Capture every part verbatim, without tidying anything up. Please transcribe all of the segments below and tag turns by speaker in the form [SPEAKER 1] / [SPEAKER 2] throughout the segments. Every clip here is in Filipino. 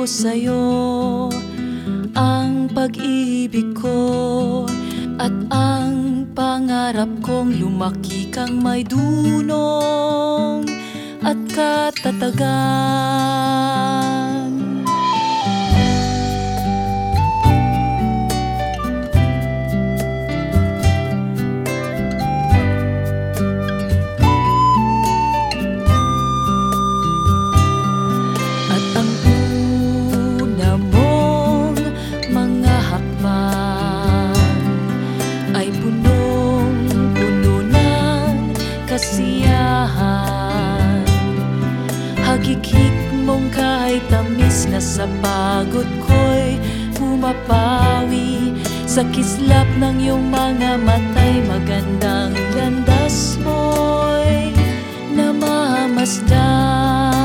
[SPEAKER 1] ko sa'yo ang pag-ibig ko at ang pangarap kong lumaki kang may dunong at katatagan. At ang una mong mga hakbang ay punong-puno ng kasiyahan. Hagikik mong kahit tamis na sa pagod ko'y pumapawi. Sa kislap ng iyong mga mata'y magandang landas mo'y namamasdan.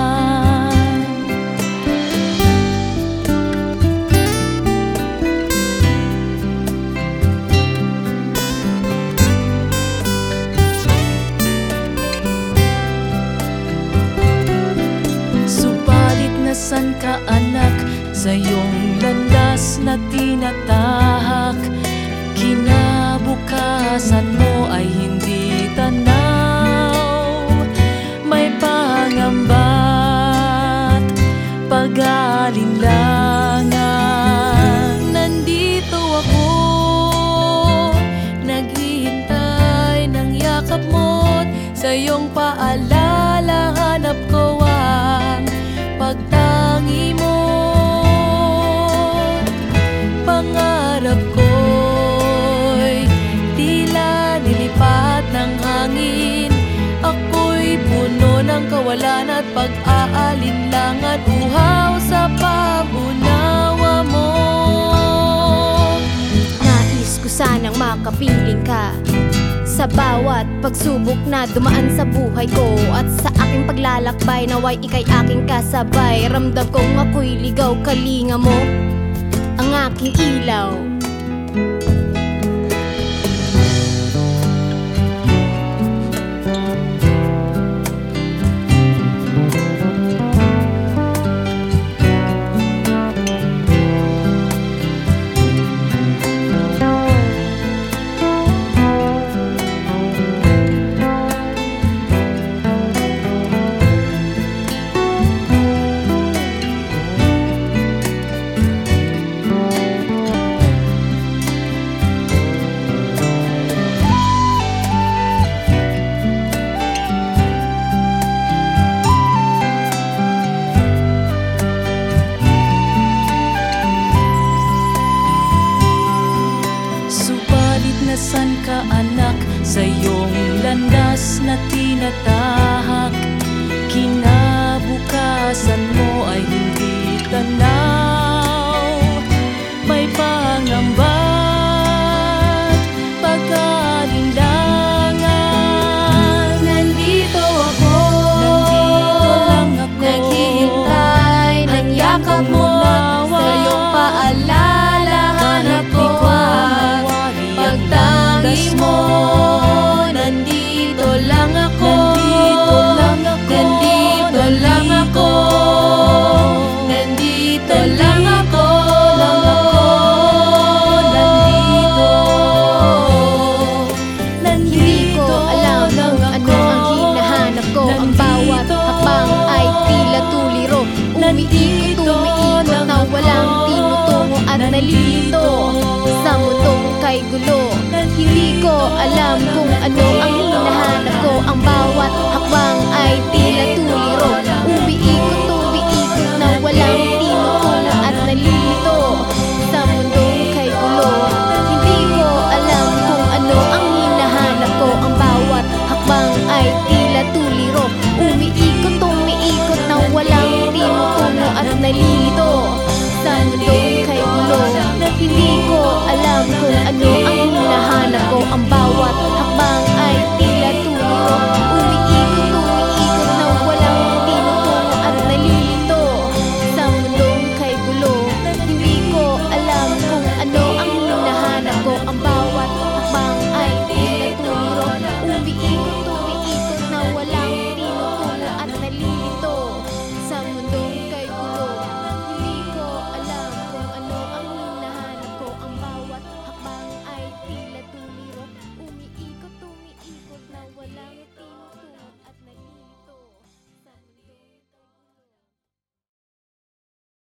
[SPEAKER 1] Nasaan ka anak sa iyong landas na tinatahak? Kinabukasan mo ay hindi tanaw. May pangamba't pag-alinlangan. Nandito ako, naghihintay ng yakap mo't sa iyong paalala hanap ko ang pagtangi mo. Pangarap ko'y tila nilipat ng hangin. Ako'y puno ng kawalan at pag-aalinlangan, uhaw sa pag-unawa mo.
[SPEAKER 2] Nais ko sanang makapiling ka sa bawat pagsubok na dumaan sa buhay ko, at sa aking paglalakbay naway ika'y aking kasabay. Ramdam kong ako'y ligaw, kalinga mo ang aking ilaw.
[SPEAKER 1] Nasaan ka anak sa iyong landas na tinatahak? Kinabukasan mo ay hindi tanaw. May pangamba't pag-alinlangan.
[SPEAKER 2] Nandito ako,
[SPEAKER 1] nandito lang ako,
[SPEAKER 2] naghihintay ng yakap mo sa iyong paalala hanap ko ang pagtangi mo. Nandito lang ako, nandito lang ako, nandito lang ako, nandito. Hindi ko alam kung ano ang hinahanap ko. Ang bawat hakbang ay tila tuliro, umiikot, umiikot na walang tinutungo at nalilito sa mundong kay gulo. Hindi ko alam kung ano ang hinahanap ko. Ang bawat hakbang ay tila tuliro, umiikot, umiikot na walang tinutungo at nalilito sa mundong kay gulo. Hindi ko alam kung ano ang hinahanap ko. Ang bawat hakbang ay tila tuliro, umiikot, umiikot na walang tinutungo at nalilito sa mundong kay gulo. Hindi ko alam kung ano ang hinahanap ko. Ang